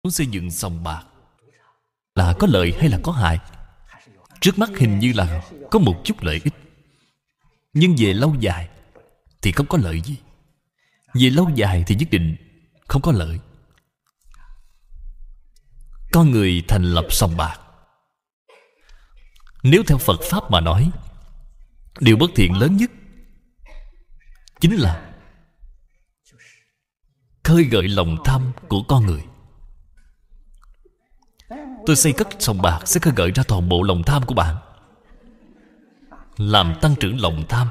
Muốn xây dựng sòng bạc là có lợi hay là có hại? Trước mắt hình như là có một chút lợi ích, nhưng về lâu dài thì không có lợi gì. Về lâu dài thì nhất định không có lợi. Con người thành lập sòng bạc, nếu theo Phật Pháp mà nói, điều bất thiện lớn nhất chính là khơi gợi lòng tham của con người. Tôi xây cất sòng bạc sẽ khơi gợi ra toàn bộ lòng tham của bạn, làm tăng trưởng lòng tham.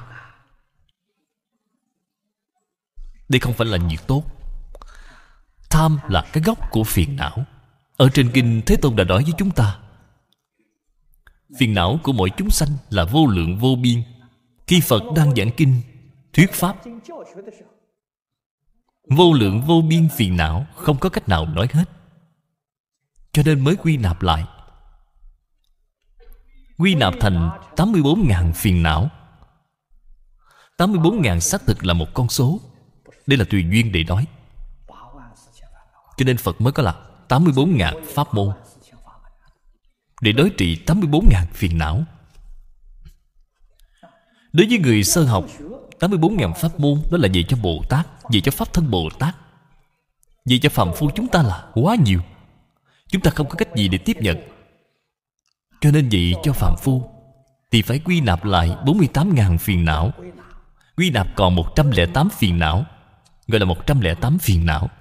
Đây không phải là việc tốt. Tham là cái gốc của phiền não. Ở trên kinh Thế Tôn đã nói với chúng ta, phiền não của mỗi chúng sanh là vô lượng vô biên. Khi Phật đang giảng kinh thuyết pháp, vô lượng vô biên phiền não không có cách nào nói hết, cho nên mới quy nạp lại, quy nạp thành 84.000 phiền não. 84.000 xác thực là một con số. Đây là tùy duyên để nói, cho nên Phật mới có là 84.000 pháp môn để đối trị 84.000 phiền não. Đối với người sơ học, 84.000 pháp môn đó là về cho Bồ Tát, về cho Pháp Thân Bồ Tát. Về cho phàm phu chúng ta là quá nhiều, chúng ta không có cách gì để tiếp nhận. Cho nên vậy cho phàm phu thì phải quy nạp lại 48.000 phiền não. Quy nạp còn 108 phiền não, gọi là 108 phiền não.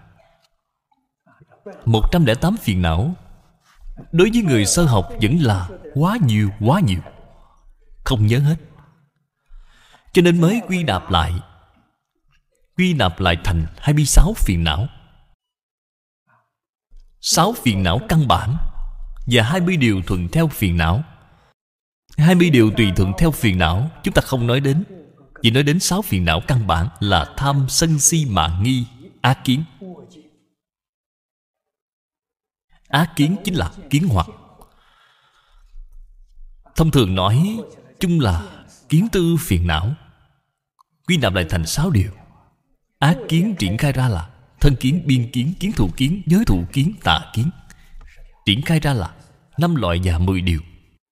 108 phiền não đối với người sơ học vẫn là quá nhiều, không nhớ hết. Cho nên mới quy nạp lại, quy nạp lại thành 26 phiền não. 6 phiền não căn bản và 20 điều thuận theo phiền não. 20 điều tùy thuận theo phiền não chúng ta không nói đến, chỉ nói đến 6 phiền não căn bản là tham, sân, si, mạn, nghi, ác kiến. Ác kiến chính là kiến hoặc. Thông thường nói chung là kiến tư phiền não, quy nạp lại thành 6 điều. Ác kiến triển khai ra là thân kiến, biên kiến, kiến thù kiến, giới thù kiến, tà kiến. Triển khai ra là 5 loại và 10 điều.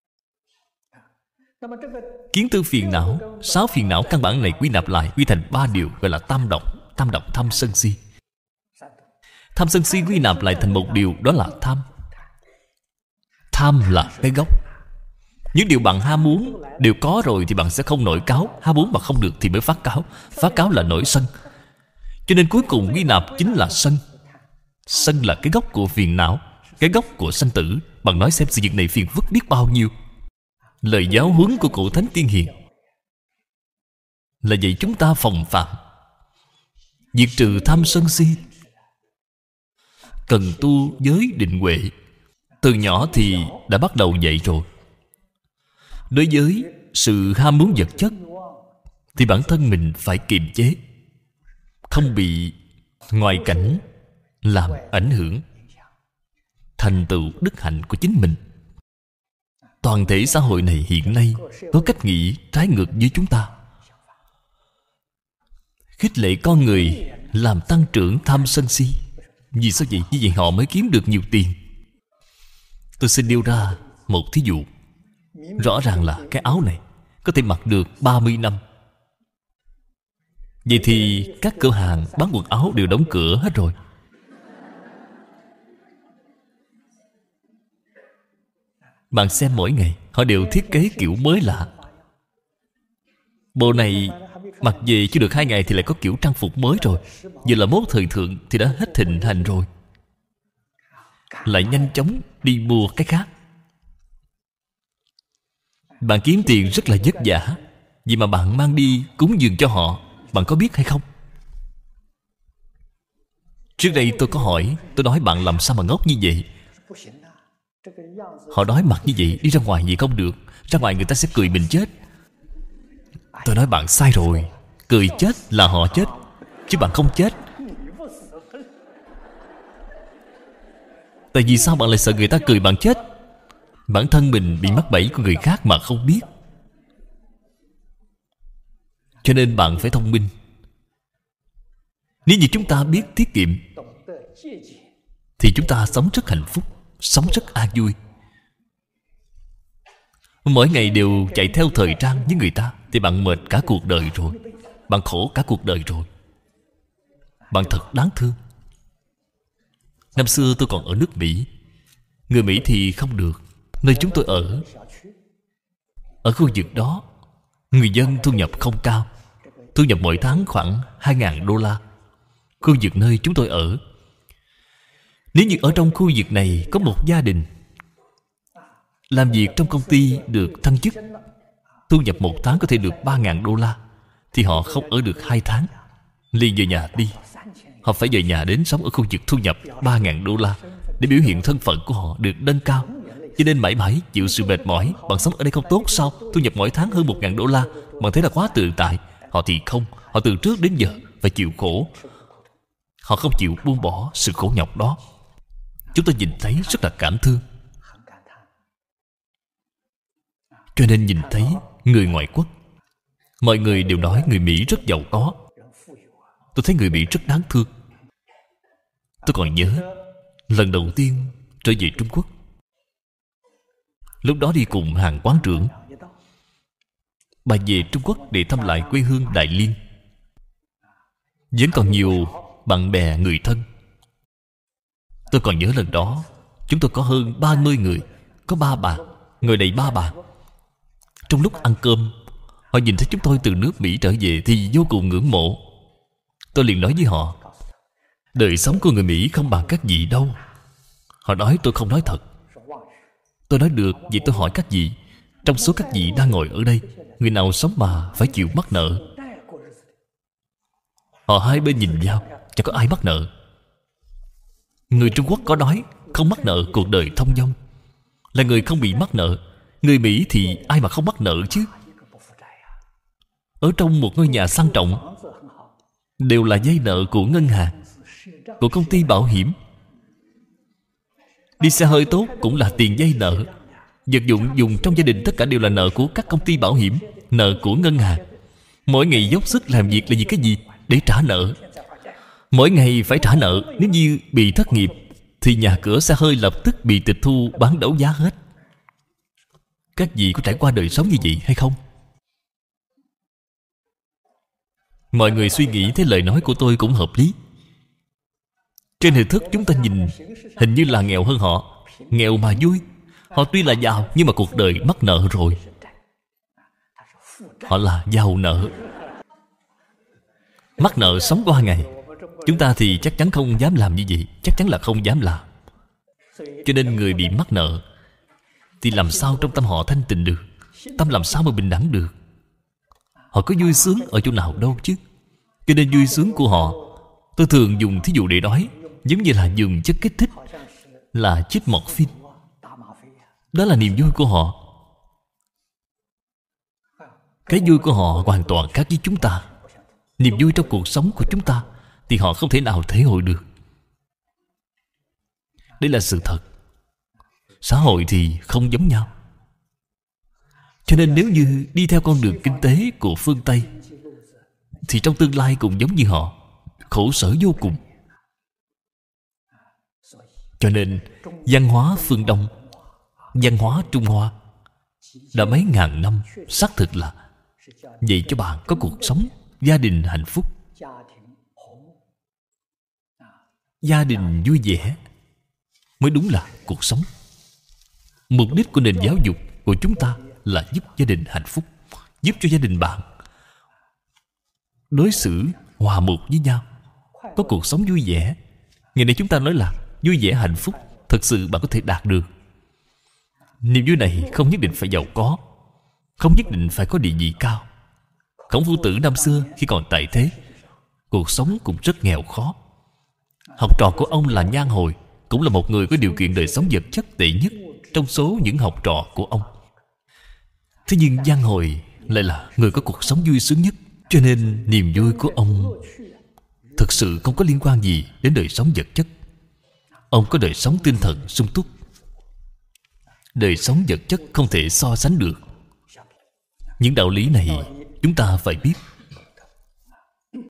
Kiến tư phiền não, 6 phiền não căn bản này quy nạp lại, quy thành 3 điều, gọi là tam độc. Tam độc tham sân si. Tham sân si quy nạp lại thành một điều, đó là tham. Tham là cái gốc. Những điều bạn ham muốn đều có rồi thì bạn sẽ không nổi cáu. Ham muốn mà không được thì mới phát cáu. Phát cáu là nổi sân. Cho nên cuối cùng quy nạp chính là sân. Sân là cái gốc của phiền não, cái gốc của sanh tử. Bạn nói xem sự việc này phiền phức biết bao nhiêu. Lời giáo huấn của cụ Thánh Tiên Hiền là dạy chúng ta phòng phạm, diệt trừ tham sân si. Cần tu giới định huệ. Từ nhỏ thì đã bắt đầu dạy rồi. Đối với sự ham muốn vật chất thì bản thân mình phải kiềm chế, không bị ngoại cảnh làm ảnh hưởng, thành tựu đức hạnh của chính mình. Toàn thể xã hội này hiện nay có cách nghĩ trái ngược với chúng ta, khích lệ con người làm tăng trưởng tham sân si. Vì sao vậy? Như vậy họ mới kiếm được nhiều tiền. Tôi xin nêu ra một thí dụ. Rõ ràng là cái áo này có thể mặc được 30 năm. Vậy thì các cửa hàng bán quần áo đều đóng cửa hết rồi. Bạn xem mỗi ngày họ đều thiết kế kiểu mới lạ. Bộ này mặc về chưa được 2 ngày thì lại có kiểu trang phục mới rồi. Giờ là mốt thời thượng thì đã hết thịnh hành rồi, lại nhanh chóng đi mua cái khác. Bạn kiếm tiền rất là vất vả, vì mà bạn mang đi cúng dường cho họ. Bạn có biết hay không? Trước đây tôi có hỏi, tôi nói bạn làm sao mà ngốc như vậy. Họ nói mặt như vậy đi ra ngoài vậy không được. Ra ngoài người ta sẽ cười mình chết. Tôi nói bạn sai rồi. Cười chết là họ chết, chứ bạn không chết. Tại vì sao bạn lại sợ người ta cười bạn chết? Bản thân mình bị mắc bẫy của người khác mà không biết. Cho nên bạn phải thông minh. Nếu như chúng ta biết tiết kiệm, thì chúng ta sống rất hạnh phúc, sống rất an vui. Mỗi ngày đều chạy theo thời trang với người ta thì bạn mệt cả cuộc đời rồi. Bạn khổ cả cuộc đời rồi. Bạn thật đáng thương. Năm xưa tôi còn ở nước Mỹ. Người Mỹ thì không được. Nơi chúng tôi ở khu vực đó, người dân thu nhập không cao. Thu nhập mỗi tháng khoảng 2.000 đô la. Khu vực nơi chúng tôi ở, nếu như ở trong khu vực này có một gia đình làm việc trong công ty được thăng chức, thu nhập một tháng có thể được 3.000 đô la, thì họ không ở được 2 tháng, liền về nhà đi. Họ phải về nhà đến sống ở khu vực thu nhập 3.000 đô la để biểu hiện thân phận của họ được nâng cao. Cho nên mãi mãi chịu sự mệt mỏi. Bạn sống ở đây không tốt sao? Thu nhập mỗi tháng hơn 1.000 đô la, bạn thấy là quá tự tại. Họ thì không. Họ từ trước đến giờ phải chịu khổ. Họ không chịu buông bỏ sự khổ nhọc đó. Chúng tôi nhìn thấy rất là cảm thương. Cho nên nhìn thấy người ngoại quốc, mọi người đều nói người Mỹ rất giàu có. Tôi thấy người Mỹ rất đáng thương. Tôi còn nhớ lần đầu tiên trở về Trung Quốc, lúc đó đi cùng hàng quán trưởng. Bà về Trung Quốc để thăm lại quê hương Đại Liên. Vẫn còn nhiều bạn bè người thân. Tôi còn nhớ lần đó chúng tôi có hơn 30 người, có 3 bàn, ngồi đầy 3 bàn. Trong lúc ăn cơm, họ nhìn thấy chúng tôi từ nước Mỹ trở về thì vô cùng ngưỡng mộ. Tôi liền nói với họ, đời sống của người Mỹ không bằng các vị đâu. Họ nói tôi không nói thật. Tôi nói được, vì tôi hỏi các vị, trong số các vị đang ngồi ở đây, người nào sống mà phải chịu mắc nợ? Họ hai bên nhìn nhau, chẳng có ai mắc nợ. Người Trung Quốc có nói không mắc nợ cuộc đời thông dong, là người không bị mắc nợ. Người Mỹ thì ai mà không mắc nợ chứ? Ở trong một ngôi nhà sang trọng đều là vay nợ của ngân hàng, của công ty bảo hiểm. Đi xe hơi tốt cũng là tiền vay nợ. Vật dụng dùng trong gia đình tất cả đều là nợ của các công ty bảo hiểm, nợ của ngân hàng. Mỗi ngày dốc sức làm việc là vì cái gì? Để trả nợ. Mỗi ngày phải trả nợ. Nếu như bị thất nghiệp thì nhà cửa xe hơi lập tức bị tịch thu, bán đấu giá hết. Các vị có trải qua đời sống như vậy hay không? Mọi người suy nghĩ thấy lời nói của tôi cũng hợp lý. Trên hình thức chúng ta nhìn hình như là nghèo hơn họ. Nghèo mà vui. Họ tuy là giàu nhưng mà cuộc đời mắc nợ rồi. Họ là giàu nợ, mắc nợ sống qua ngày. Chúng ta thì chắc chắn không dám làm như vậy. Chắc chắn là không dám làm. Cho nên người bị mắc nợ thì làm sao trong tâm họ thanh tịnh được? Tâm làm sao mà bình đẳng được? Họ có vui sướng ở chỗ nào đâu chứ? Cho nên vui sướng của họ, tôi thường dùng thí dụ để nói, giống như là dùng chất kích thích, là chích morphine. Đó là niềm vui của họ. Cái vui của họ hoàn toàn khác với chúng ta. Niềm vui trong cuộc sống của chúng ta thì họ không thể nào thể hội được. Đây là sự thật. Xã hội thì không giống nhau. Cho nên nếu như đi theo con đường kinh tế của phương Tây thì trong tương lai cũng giống như họ, khổ sở vô cùng. Cho nên văn hóa phương Đông, văn hóa Trung Hoa đã mấy ngàn năm xác thực là vậy cho bạn có cuộc sống gia đình hạnh phúc, gia đình vui vẻ mới đúng là cuộc sống. Mục đích của nền giáo dục của chúng ta là giúp gia đình hạnh phúc, giúp cho gia đình bạn đối xử hòa mục với nhau, có cuộc sống vui vẻ. Ngày nay chúng ta nói là vui vẻ hạnh phúc, thật sự bạn có thể đạt được. Niềm vui này không nhất định phải giàu có, không nhất định phải có địa vị cao. Khổng Phu Tử năm xưa khi còn tại thế, cuộc sống cũng rất nghèo khó. Học trò của ông là Nhan Hồi, cũng là một người có điều kiện đời sống vật chất tệ nhất trong số những học trò của ông. Thế nhưng Nhan Hồi lại là người có cuộc sống vui sướng nhất. Cho nên niềm vui của ông thực sự không có liên quan gì đến đời sống vật chất. Ông có đời sống tinh thần sung túc. Đời sống vật chất không thể so sánh được. Những đạo lý này chúng ta phải biết.